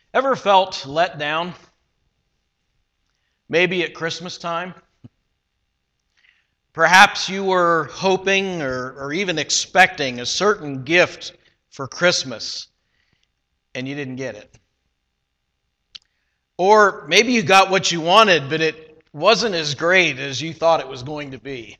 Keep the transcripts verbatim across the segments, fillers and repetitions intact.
Ever felt let down? Maybe at Christmas time? Perhaps you were hoping or, or even expecting a certain gift for Christmas and you didn't get it. Or maybe you got what you wanted, but it wasn't as great as you thought it was going to be.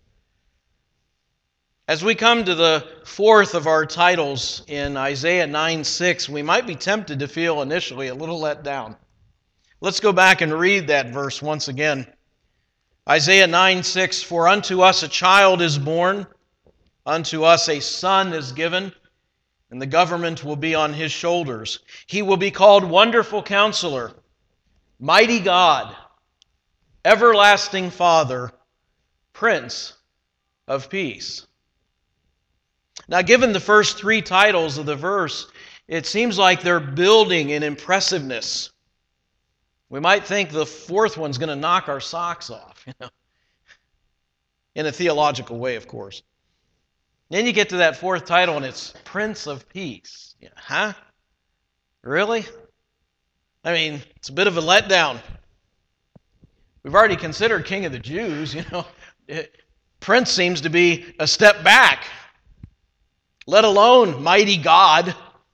As we come to the fourth of our titles in Isaiah nine six, we might be tempted to feel initially a little let down. Let's go back and read that verse once again. Isaiah nine six, "For unto us a child is born, unto us a son is given, and the government will be on his shoulders. He will be called Wonderful Counselor, Mighty God, Everlasting Father, Prince of Peace." Now, given the first three titles of the verse, it seems like they're building in impressiveness. We might think the fourth one's going to knock our socks off, you know, in a theological way, of course. Then you get to that fourth title, and it's Prince of Peace. Yeah, huh? Really? I mean, it's a bit of a letdown. We've already considered King of the Jews, you know. It, Prince seems to be a step back, let alone Mighty God.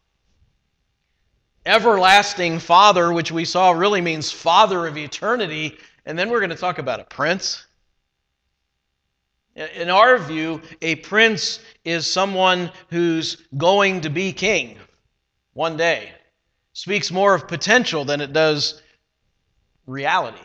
Everlasting Father, which we saw really means Father of eternity, and then we're going to talk about a prince. In our view, a prince is someone who's going to be king one day. Speaks more of potential than it does reality.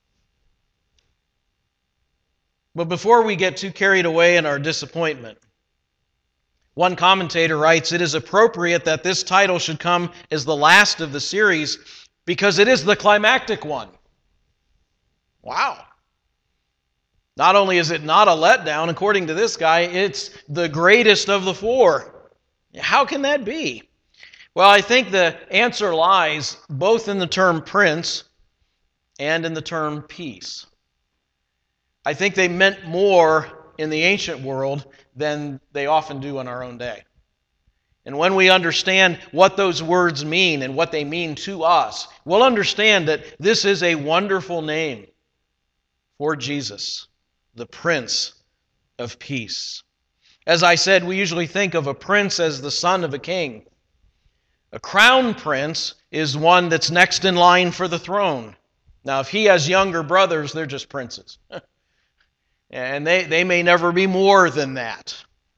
But before we get too carried away in our disappointment, one commentator writes, "It is appropriate that this title should come as the last of the series because it is the climactic one." Wow. Not only is it not a letdown, according to this guy, it's the greatest of the four. How can that be? Well, I think the answer lies both in the term prince and in the term peace. I think they meant more in the ancient world than they often do in our own day. And when we understand what those words mean and what they mean to us, we'll understand that this is a wonderful name for Jesus, the Prince of Peace. As I said, we usually think of a prince as the son of a king. A crown prince is one that's next in line for the throne. Now, if he has younger brothers, they're just princes. And they, they may never be more than that.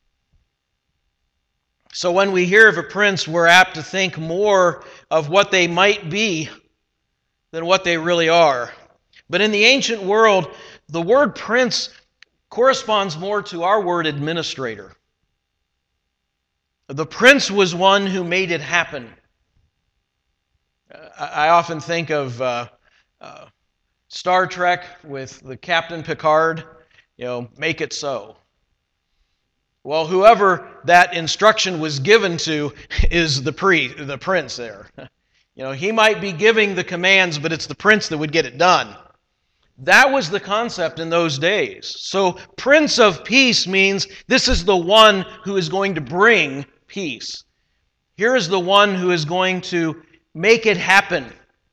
So when we hear of a prince, we're apt to think more of what they might be than what they really are. But in the ancient world, the word prince corresponds more to our word administrator. The prince was one who made it happen. I often think of uh, uh, Star Trek with the Captain Picard. You know, make it so. Well, whoever that instruction was given to is the pre, the prince there. You know, he might be giving the commands, but it's the prince that would get it done. That was the concept in those days. So, Prince of Peace means this is the one who is going to bring peace. Here is the one who is going to make it happen.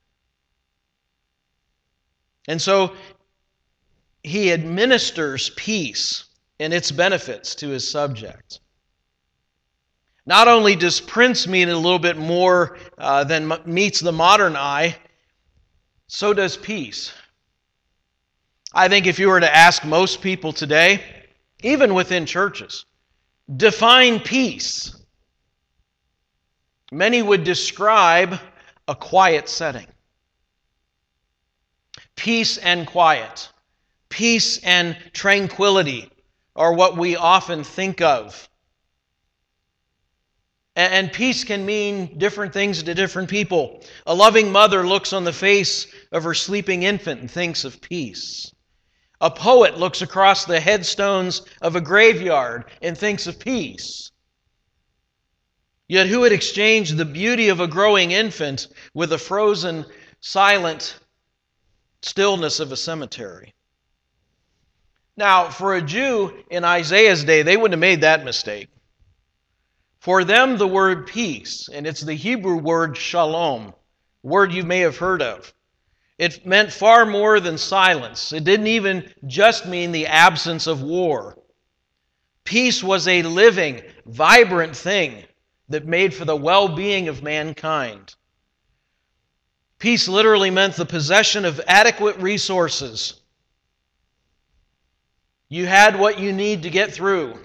And so, he administers peace and its benefits to his subjects. Not only does prince mean a little bit more uh, than meets the modern eye, so does peace. I think if you were to ask most people today, even within churches, define peace, many would describe a quiet setting. Peace and quiet. Peace and tranquility are what we often think of. And peace can mean different things to different people. A loving mother looks on the face of her sleeping infant and thinks of peace. A poet looks across the headstones of a graveyard and thinks of peace. Yet who would exchange the beauty of a growing infant with the frozen, silent stillness of a cemetery? Now, for a Jew in Isaiah's day, they wouldn't have made that mistake. For them, the word peace, and it's the Hebrew word shalom, word you may have heard of. It meant far more than silence. It didn't even just mean the absence of war. Peace was a living, vibrant thing that made for the well-being of mankind. Peace literally meant the possession of adequate resources. You had what you need to get through.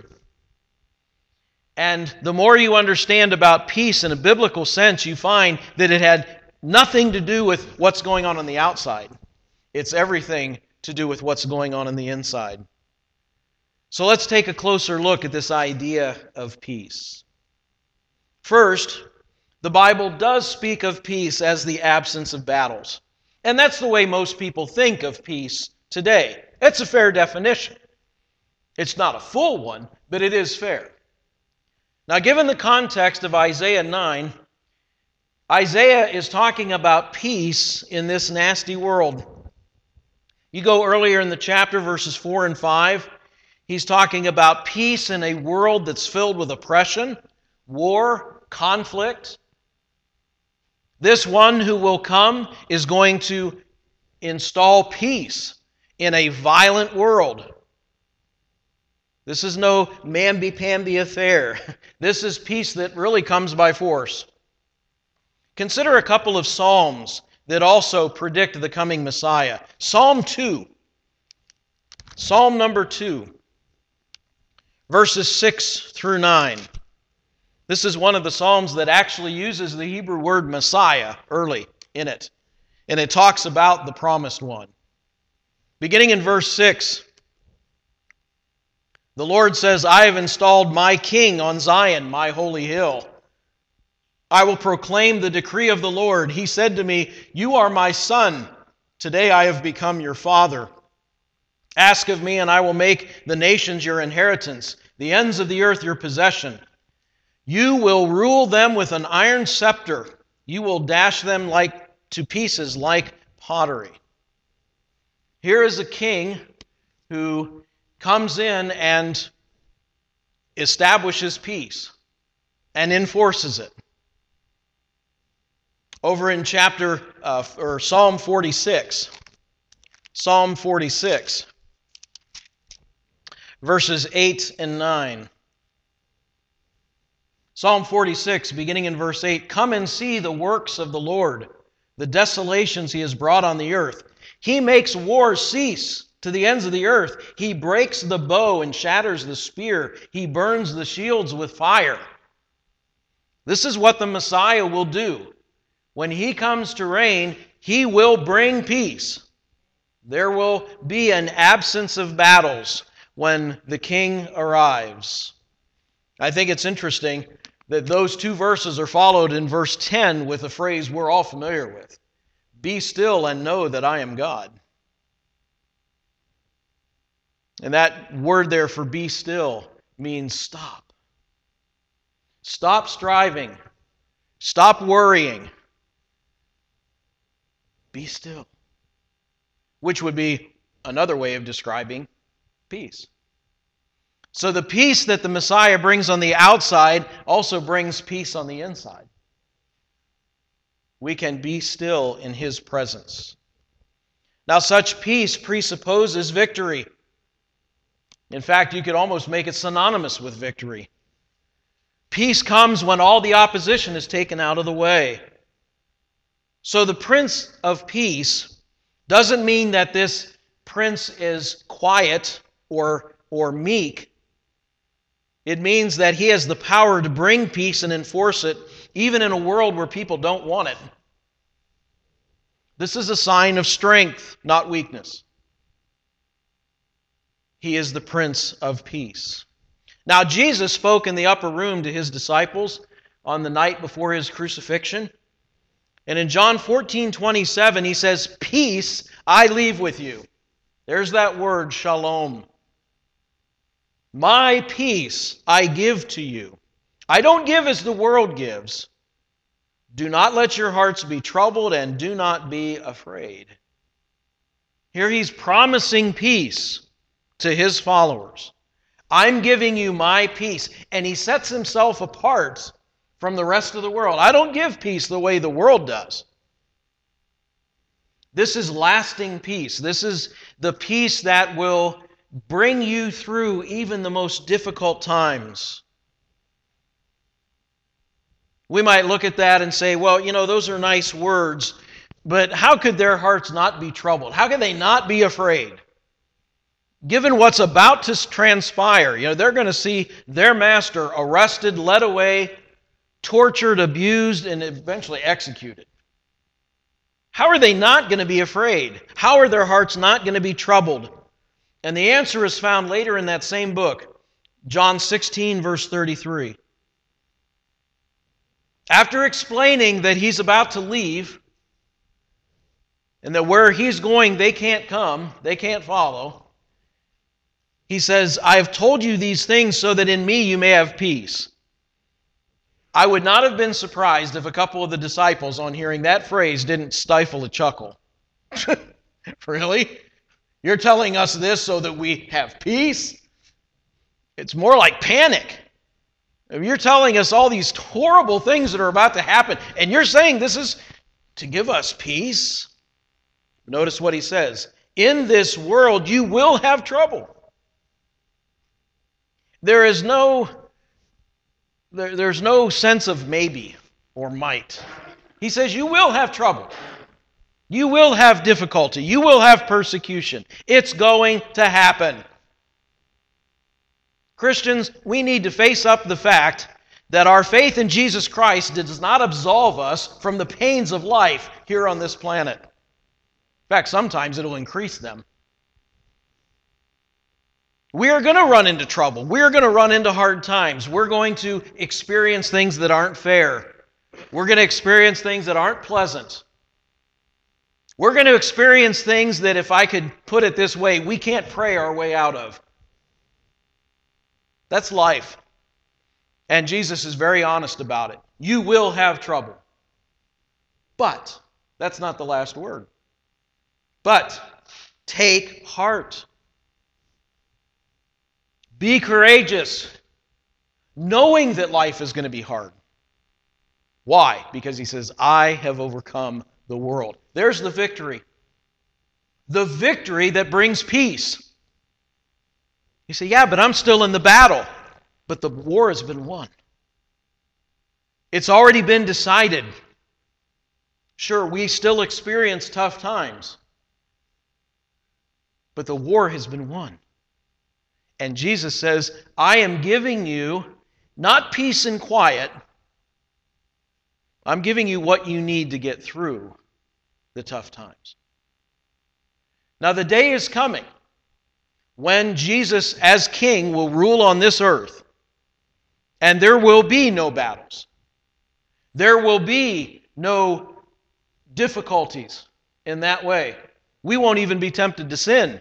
And the more you understand about peace in a biblical sense, you find that it had nothing to do with what's going on on the outside. It's everything to do with what's going on on the inside. So let's take a closer look at this idea of peace. First, the Bible does speak of peace as the absence of battles. And that's the way most people think of peace today. It's a fair definition. It's not a full one, but it is fair. Now, given the context of Isaiah nine, Isaiah is talking about peace in this nasty world. You go earlier in the chapter, verses four and five, he's talking about peace in a world that's filled with oppression, war, conflict. This one who will come is going to install peace in a violent world. This is no mamby-pamby affair. This is peace that really comes by force. Consider a couple of Psalms that also predict the coming Messiah. Psalm two. Psalm number two, verses six through nine. This is one of the Psalms that actually uses the Hebrew word Messiah early in it. And it talks about the promised one. Beginning in verse six, the Lord says, I have installed my king on Zion, my holy hill. I will proclaim the decree of the Lord. He said to me, you are my son. Today I have become your father. Ask of me, and I will make the nations your inheritance, the ends of the earth your possession. You will rule them with an iron scepter. You will dash them like to pieces like pottery. Here is a king who comes in and establishes peace and enforces it. Over in chapter uh, or Psalm forty-six, Psalm forty-six, verses eight and nine. Psalm forty-six, beginning in verse eight, come and see the works of the Lord, the desolations he has brought on the earth. He makes war cease to the ends of the earth. He breaks the bow and shatters the spear. He burns the shields with fire. This is what the Messiah will do. When he comes to reign, he will bring peace. There will be an absence of battles when the king arrives. I think it's interesting that those two verses are followed in verse ten with a phrase we're all familiar with. Be still and know that I am God. And that word there for be still means stop. Stop striving. Stop worrying. Be still. Which would be another way of describing peace. So the peace that the Messiah brings on the outside also brings peace on the inside. We can be still in His presence. Now, such peace presupposes victory. In fact, you could almost make it synonymous with victory. Peace comes when all the opposition is taken out of the way. So the Prince of Peace doesn't mean that this prince is quiet or, or meek. It means that he has the power to bring peace and enforce it, even in a world where people don't want it. This is a sign of strength, not weakness. He is the Prince of Peace. Now, Jesus spoke in the upper room to His disciples on the night before His crucifixion. And in John fourteen twenty-seven, He says, peace I leave with you. There's that word, shalom. My peace I give to you. I don't give as the world gives. Do not let your hearts be troubled and do not be afraid. Here He's promising peace to His followers. I'm giving you my peace. And He sets Himself apart from the rest of the world. I don't give peace the way the world does. This is lasting peace. This is the peace that will bring you through even the most difficult times. We might look at that and say, well, you know, those are nice words, but how could their hearts not be troubled? How could they not be afraid? Given what's about to transpire, you know, they're going to see their master arrested, led away, tortured, abused, and eventually executed. How are they not going to be afraid? How are their hearts not going to be troubled? And the answer is found later in that same book, John sixteen, verse thirty-three. After explaining that he's about to leave, and that where he's going they can't come, they can't follow, he says, I have told you these things so that in me you may have peace. I would not have been surprised if a couple of the disciples, on hearing that phrase, didn't stifle a chuckle. Really? You're telling us this so that we have peace? It's more like panic. You're telling us all these horrible things that are about to happen, and you're saying this is to give us peace? Notice what he says. In this world you will have trouble. There is no, there, there's no sense of maybe or might. He says you will have trouble. You will have difficulty. You will have persecution. It's going to happen. Christians, we need to face up the fact that our faith in Jesus Christ does not absolve us from the pains of life here on this planet. In fact, sometimes it'll increase them. We are going to run into trouble. We are going to run into hard times. We're going to experience things that aren't fair. We're going to experience things that aren't pleasant. We're going to experience things that, if I could put it this way, we can't pray our way out of. That's life. And Jesus is very honest about it. You will have trouble. But, that's not the last word. But, take heart. Be courageous, knowing that life is going to be hard. Why? Because he says, I have overcome the world. There's the victory. The victory that brings peace. You say, yeah, but I'm still in the battle. But the war has been won. It's already been decided. Sure, we still experience tough times. But the war has been won. And Jesus says, I am giving you not peace and quiet. I'm giving you what you need to get through the tough times. Now the day is coming when Jesus, as King, will rule on this earth. And there will be no battles. There will be no difficulties in that way. We won't even be tempted to sin.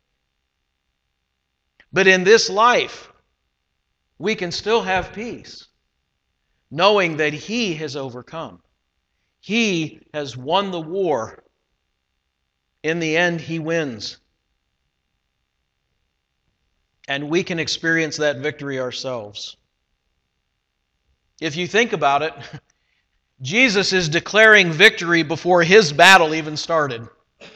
But in this life, we can still have peace, knowing that He has overcome. He has won the war. In the end, He wins. And we can experience that victory ourselves. If you think about it, Jesus is declaring victory before His battle even started.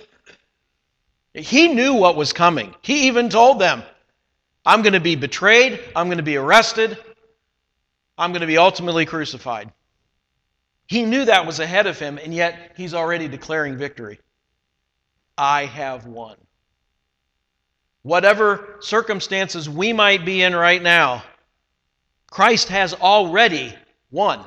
He knew what was coming. He even told them, I'm going to be betrayed, I'm going to be arrested, I'm going to be ultimately crucified. He knew that was ahead of Him, and yet He's already declaring victory. I have won. Whatever circumstances we might be in right now, Christ has already won.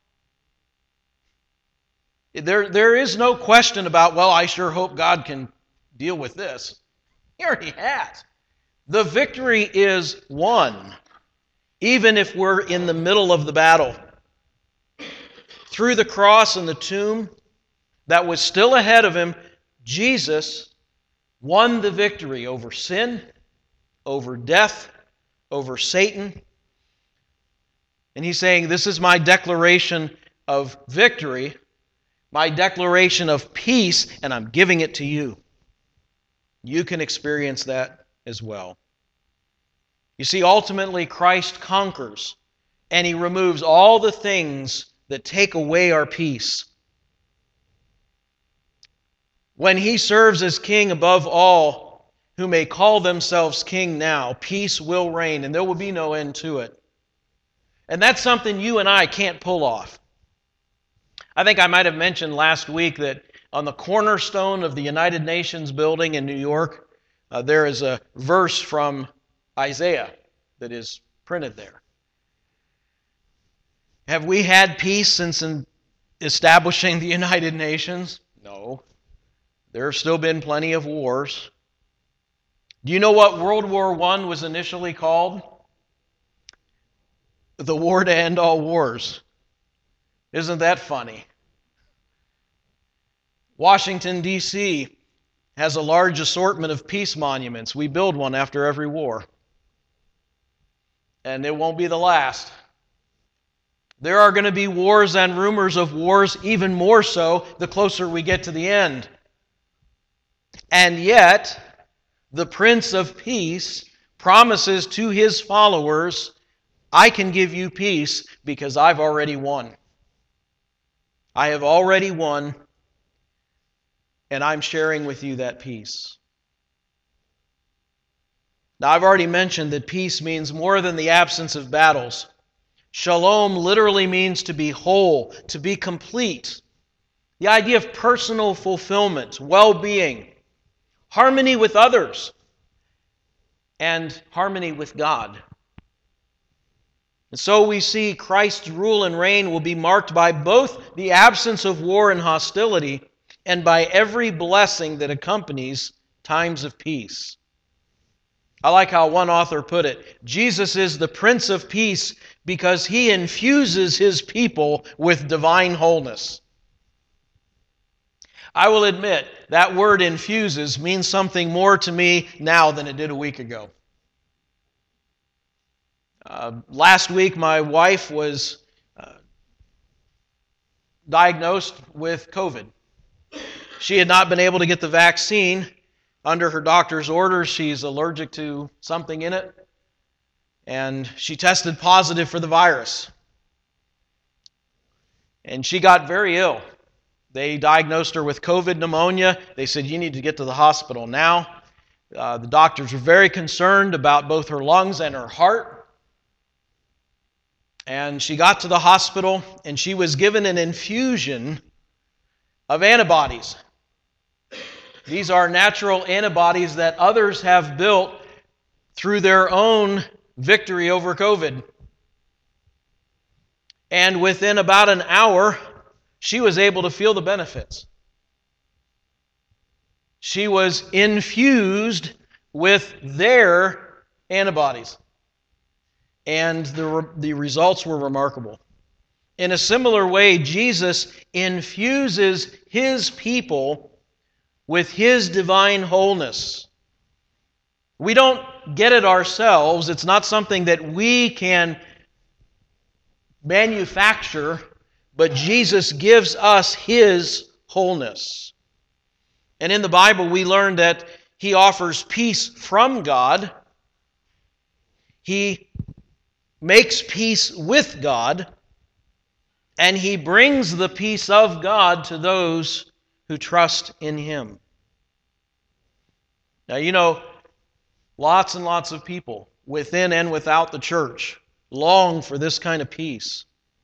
There, there is no question about, well, I sure hope God can deal with this. He already has. The victory is won, even if we're in the middle of the battle. Through the cross and the tomb that was still ahead of Him, Jesus won the victory over sin, over death, over Satan. And He's saying, this is my declaration of victory, my declaration of peace, and I'm giving it to you. You can experience that as well. You see, ultimately Christ conquers, and He removes all the things that take away our peace. When He serves as king above all who may call themselves king now, peace will reign and there will be no end to it. And that's something you and I can't pull off. I think I might have mentioned last week that on the cornerstone of the United Nations building in New York, uh, there is a verse from Isaiah that is printed there. Have we had peace since establishing the United Nations? No. There have still been plenty of wars. Do you know what World War One was initially called? The war to end all wars. Isn't that funny? Washington, D C has a large assortment of peace monuments. We build one after every war. And it won't be the last. There are going to be wars and rumors of wars, even more so the closer we get to the end. And yet, the Prince of Peace promises to His followers, I can give you peace because I've already won. I have already won, and I'm sharing with you that peace. Now, I've already mentioned that peace means more than the absence of battles. Shalom literally means to be whole, to be complete. The idea of personal fulfillment, well-being, harmony with others, and harmony with God. And so we see Christ's rule and reign will be marked by both the absence of war and hostility and by every blessing that accompanies times of peace. I like how one author put it, Jesus is the Prince of Peace because He infuses His people with divine wholeness. I will admit, that word infuses means something more to me now than it did a week ago. Uh, last week, my wife was uh, diagnosed with COVID. She had not been able to get the vaccine. Under her doctor's orders, she's allergic to something in it. And she tested positive for the virus. And she got very ill. They diagnosed her with COVID pneumonia. They said, you need to get to the hospital now. Uh, the doctors were very concerned about both her lungs and her heart. And she got to the hospital, and she was given an infusion of antibodies. These are natural antibodies that others have built through their own victory over COVID. And within about an hour, she was able to feel the benefits. She was infused with their antibodies. And the, the results were remarkable. In a similar way, Jesus infuses His people with His divine wholeness. We don't get it ourselves. It's not something that we can manufacture, but Jesus gives us His wholeness. And in the Bible, we learn that He offers peace from God. He makes peace with God, and He brings the peace of God to those who trust in Him. Now, you know, lots and lots of people within and without the church long for this kind of peace.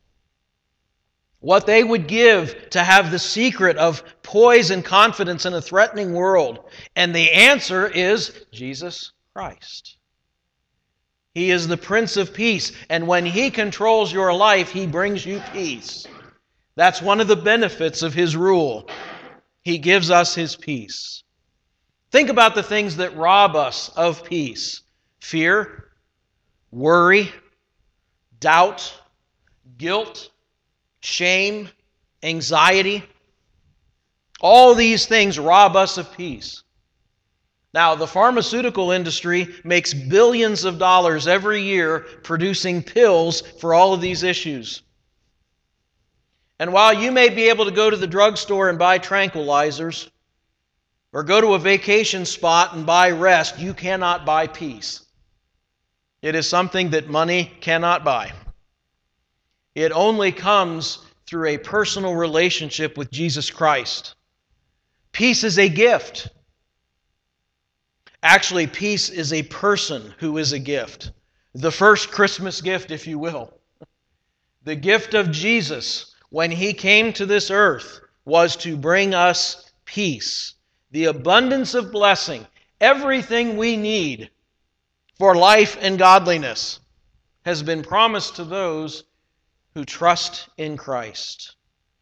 What they would give to have the secret of poise and confidence in a threatening world. And the answer is Jesus Christ. He is the Prince of Peace, and when He controls your life, He brings you peace. That's one of the benefits of His rule. He gives us His peace. Think about the things that rob us of peace. Fear, worry, doubt, guilt, shame, anxiety. All these things rob us of peace. Now, the pharmaceutical industry makes billions of dollars every year producing pills for all of these issues. And while you may be able to go to the drugstore and buy tranquilizers, or go to a vacation spot and buy rest, you cannot buy peace. It is something that money cannot buy. It only comes through a personal relationship with Jesus Christ. Peace is a gift. Actually, peace is a person who is a gift. The first Christmas gift, if you will. The gift of Jesus when He came to this earth was to bring us peace, the abundance of blessing, everything we need for life and godliness has been promised to those who trust in Christ.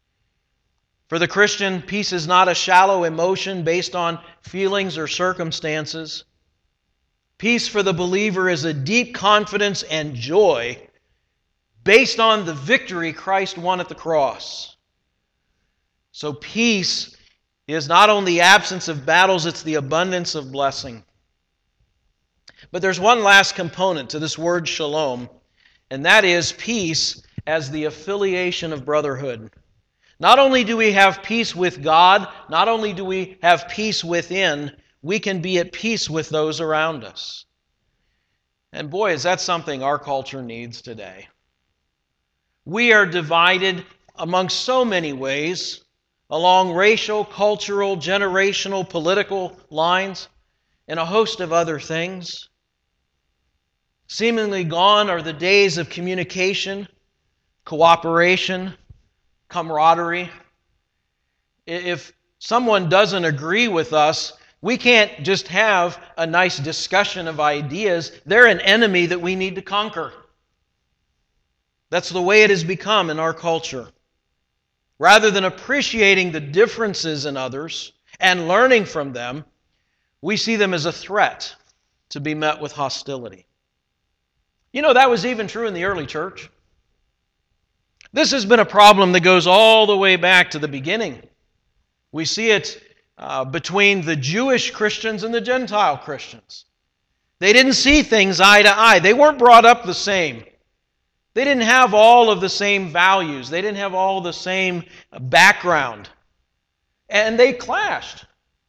For the Christian, peace is not a shallow emotion based on feelings or circumstances. Peace for the believer is a deep confidence and joy based on the victory Christ won at the cross. So peace is not only the absence of battles, it's the abundance of blessing. But there's one last component to this word shalom, and that is peace as the affiliation of brotherhood. Not only do we have peace with God, not only do we have peace within, we can be at peace with those around us. And boy, is that something our culture needs today. We are divided among so many ways, along racial, cultural, generational, political lines, and a host of other things. Seemingly gone are the days of communication, cooperation, camaraderie. If someone doesn't agree with us, we can't just have a nice discussion of ideas. They're an enemy that we need to conquer. That's the way it has become in our culture. Rather than appreciating the differences in others and learning from them, we see them as a threat to be met with hostility. You know, that was even true in the early church. This has been a problem that goes all the way back to the beginning. We see it uh, between the Jewish Christians and the Gentile Christians. They didn't see things eye to eye. They weren't brought up the same. They didn't have all of the same values. They didn't have all the same background. And they clashed.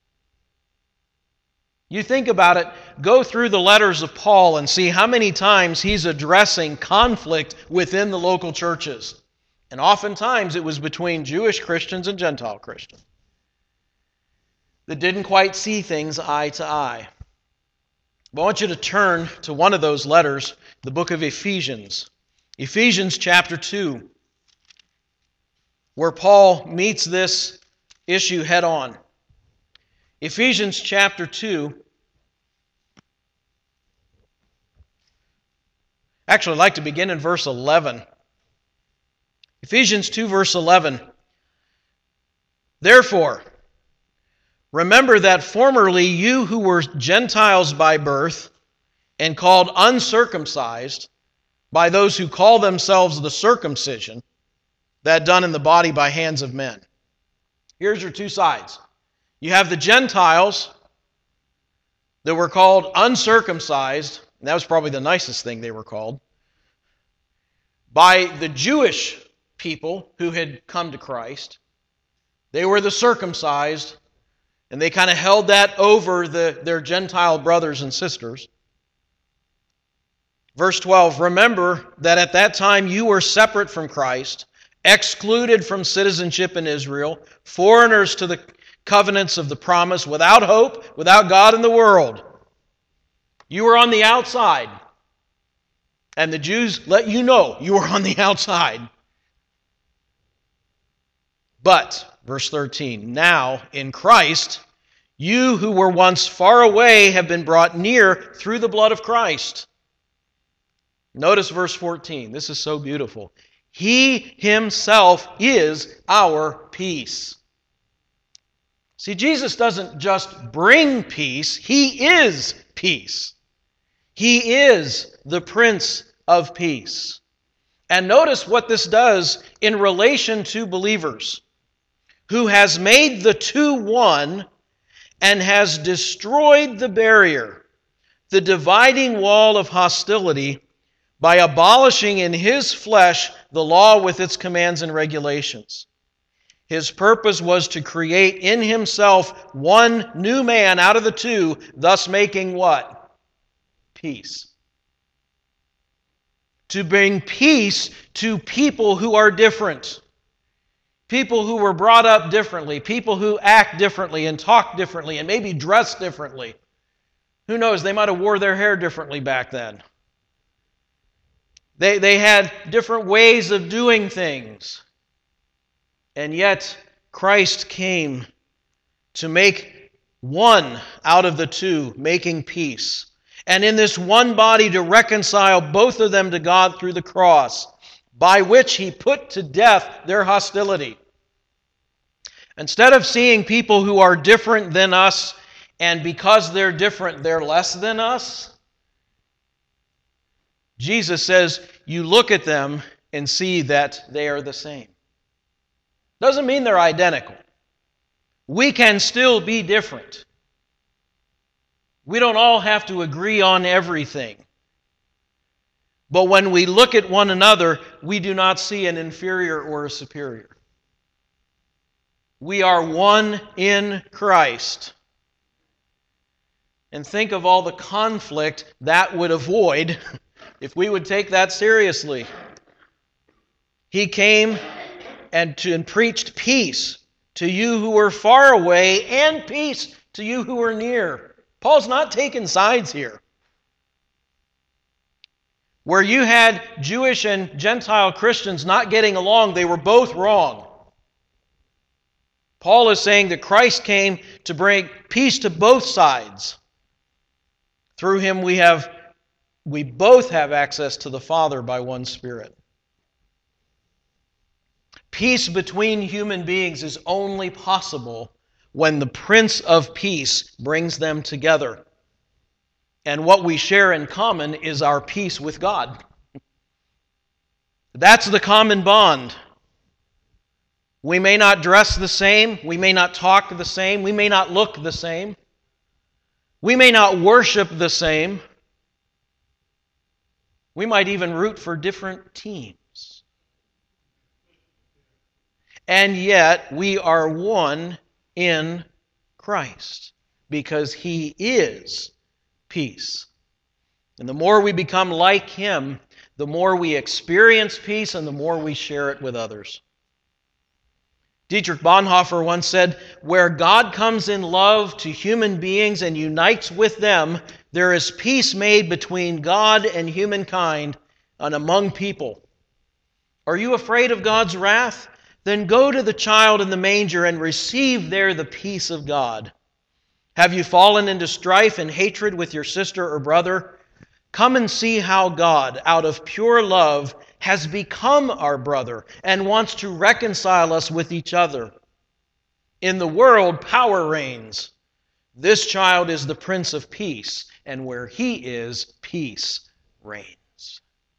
You think about it, go through the letters of Paul and see how many times he's addressing conflict within the local churches. And oftentimes it was between Jewish Christians and Gentile Christians that didn't quite see things eye to eye. But I want you to turn to one of those letters, the book of Ephesians. Ephesians chapter two, where Paul meets this issue head on. Ephesians chapter two. Actually, I'd like to begin in verse eleven. Ephesians two, verse eleven. Therefore, remember that formerly you who were Gentiles by birth and called uncircumcised by those who call themselves the circumcision, that done in the body by hands of men. Here's your two sides. You have the Gentiles that were called uncircumcised, and that was probably the nicest thing they were called, by the Jewish people who had come to Christ. They were the circumcised, and they kind of held that over the, their Gentile brothers and sisters. Verse twelve, remember that at that time you were separate from Christ, excluded from citizenship in Israel, foreigners to the covenants of the promise, without hope, without God in the world. You were on the outside. And the Jews let you know you were on the outside. But, verse thirteen, now in Christ, you who were once far away have been brought near through the blood of Christ. Notice verse fourteen. This is so beautiful. He Himself is our peace. See, Jesus doesn't just bring peace. He is peace. He is the Prince of Peace. And notice what this does in relation to believers, who has made the two one and has destroyed the barrier, the dividing wall of hostility, by abolishing in His flesh the law with its commands and regulations. His purpose was to create in Himself one new man out of the two, thus making what? Peace. To bring peace to people who are different. People who were brought up differently, people who act differently and talk differently and maybe dress differently. Who knows, they might have wore their hair differently back then. They, they had different ways of doing things. And yet, Christ came to make one out of the two, making peace. And in this one body to reconcile both of them to God through the cross, by which He put to death their hostility. Instead of seeing people who are different than us, and because they're different, they're less than us, Jesus says, you look at them and see that they are the same. Doesn't mean they're identical. We can still be different. We don't all have to agree on everything. But when we look at one another, we do not see an inferior or a superior. We are one in Christ. And think of all the conflict that would avoid if we would take that seriously. He came and, to, and preached peace to you who were far away and peace to you who were near. Paul's not taking sides here. Where you had Jewish and Gentile Christians not getting along, they were both wrong. Paul is saying that Christ came to bring peace to both sides. Through Him we have, we both have access to the Father by one Spirit. Peace between human beings is only possible when the Prince of Peace brings them together. And what we share in common is our peace with God. That's the common bond. We may not dress the same. We may not talk the same. We may not look the same. We may not worship the same. We might even root for different teams. And yet we are one in Christ because He is peace. And the more we become like Him, the more we experience peace and the more we share it with others. Dietrich Bonhoeffer once said, where God comes in love to human beings and unites with them, there is peace made between God and humankind and among people. Are you afraid of God's wrath? Then go to the child in the manger and receive there the peace of God. Have you fallen into strife and hatred with your sister or brother? Come and see how God, out of pure love, has become our brother and wants to reconcile us with each other. In the world, power reigns. This child is the Prince of Peace, and where He is, peace reigns.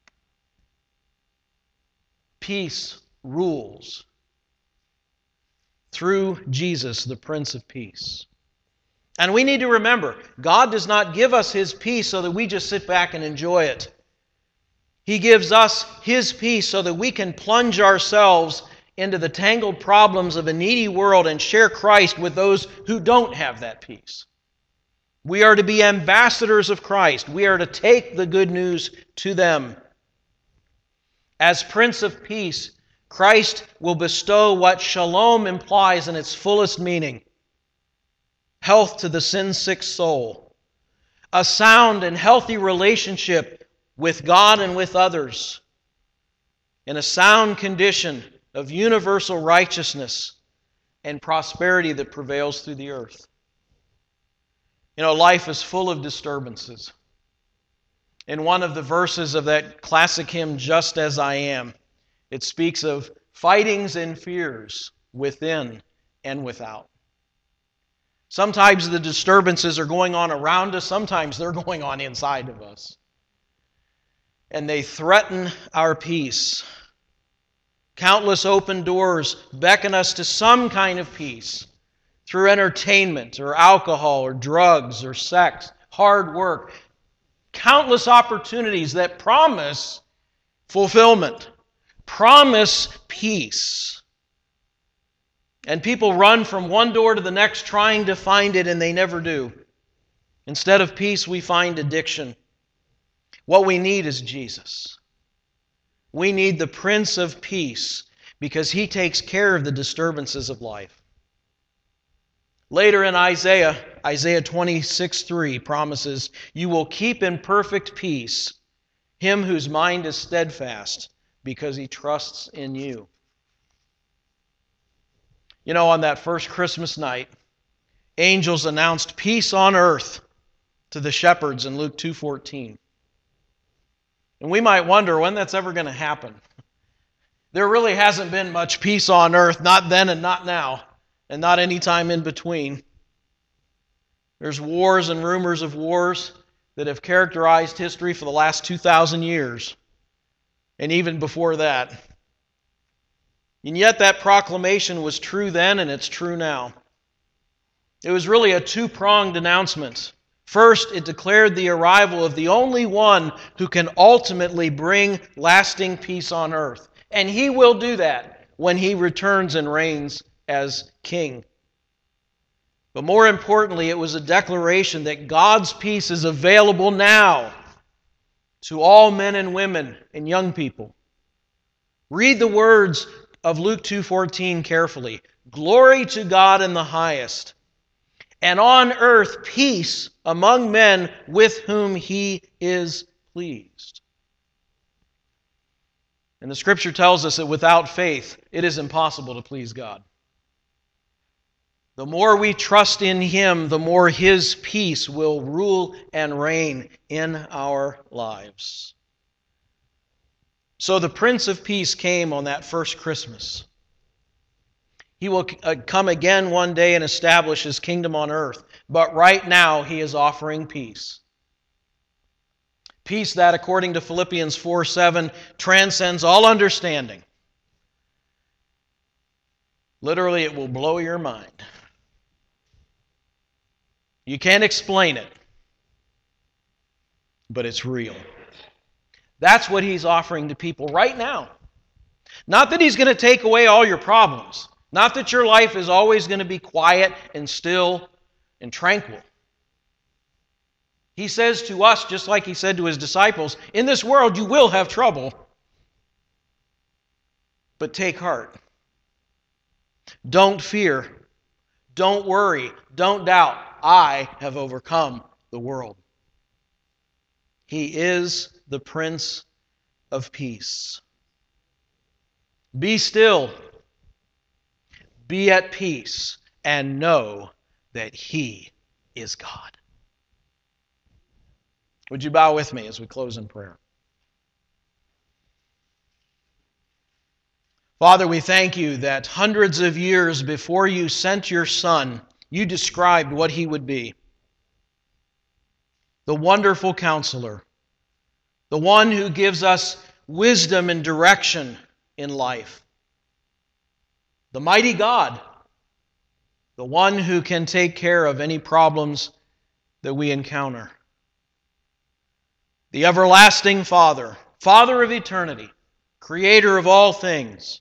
Peace rules through Jesus, the Prince of Peace. And we need to remember, God does not give us His peace so that we just sit back and enjoy it. He gives us His peace so that we can plunge ourselves into the tangled problems of a needy world and share Christ with those who don't have that peace. We are to be ambassadors of Christ. We are to take the good news to them. As Prince of Peace, Christ will bestow what shalom implies in its fullest meaning. Health to the sin-sick soul. A sound and healthy relationship with God and with others. In a sound condition of universal righteousness and prosperity that prevails through the earth. You know, life is full of disturbances. In one of the verses of that classic hymn, Just As I Am, it speaks of fightings and fears within and without. Sometimes the disturbances are going on around us, sometimes they're going on inside of us. And they threaten our peace. Countless open doors beckon us to some kind of peace through entertainment or alcohol or drugs or sex, hard work. Countless opportunities that promise fulfillment, promise peace. And people run from one door to the next trying to find it, and they never do. Instead of peace, we find addiction. What we need is Jesus. We need the Prince of Peace, because He takes care of the disturbances of life. Later in Isaiah, Isaiah twenty-six three promises, "You will keep in perfect peace him whose mind is steadfast, because he trusts in you." You know, on that first Christmas night, angels announced peace on earth to the shepherds in Luke two fourteen. And we might wonder when that's ever going to happen. There really hasn't been much peace on earth, not then and not now, and not any time in between. There's wars and rumors of wars that have characterized history for the last two thousand years, and even before that. And yet that proclamation was true then, and it's true now. It was really a two-pronged announcement. First, it declared the arrival of the only one who can ultimately bring lasting peace on earth. And He will do that when He returns and reigns as King. But more importantly, it was a declaration that God's peace is available now to all men and women and young people. Read the words of Luke two fourteen carefully. "Glory to God in the highest, and on earth peace among men with whom He is pleased." And the Scripture tells us that without faith, it is impossible to please God. The more we trust in Him, the more His peace will rule and reign in our lives. So the Prince of Peace came on that first Christmas. He will come again one day and establish His kingdom on earth. But right now, He is offering peace. Peace that, according to Philippians four seven, transcends all understanding. Literally, it will blow your mind. You can't explain it, but it's real. That's what He's offering to people right now. Not that He's going to take away all your problems. Not that your life is always going to be quiet and still and tranquil. He says to us, just like He said to His disciples, in this world you will have trouble, but take heart. Don't fear. Don't worry. Don't doubt. I have overcome the world. He is the Prince of Peace. Be still. Be at peace, and know that He is God. Would you bow with me as we close in prayer? Father, we thank You that hundreds of years before You sent Your Son, You described what He would be. The wonderful Counselor, the one who gives us wisdom and direction in life. The mighty God, the one who can take care of any problems that we encounter. The everlasting Father, Father of eternity, Creator of all things,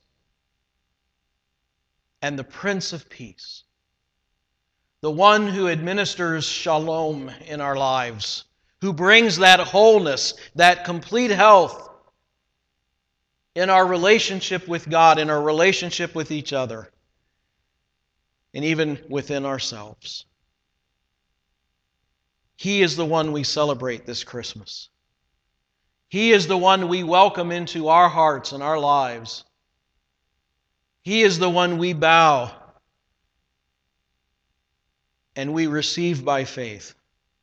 and the Prince of Peace, the one who administers shalom in our lives, who brings that wholeness, that complete health in our relationship with God, in our relationship with each other, and even within ourselves. He is the one we celebrate this Christmas. He is the one we welcome into our hearts and our lives. He is the one we bow and we receive by faith.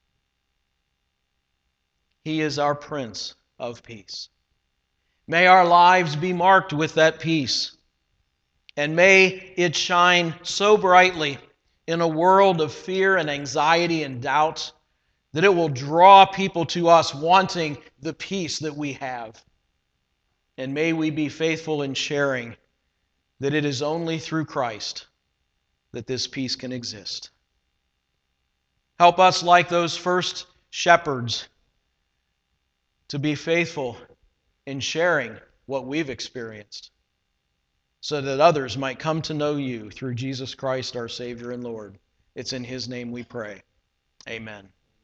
He is our Prince of Peace. May our lives be marked with that peace, and may it shine so brightly in a world of fear and anxiety and doubt that it will draw people to us wanting the peace that we have. And may we be faithful in sharing that it is only through Christ that this peace can exist. Help us, like those first shepherds, to be faithful in sharing what we've experienced, so that others might come to know You through Jesus Christ, our Savior and Lord. It's in His name we pray. Amen.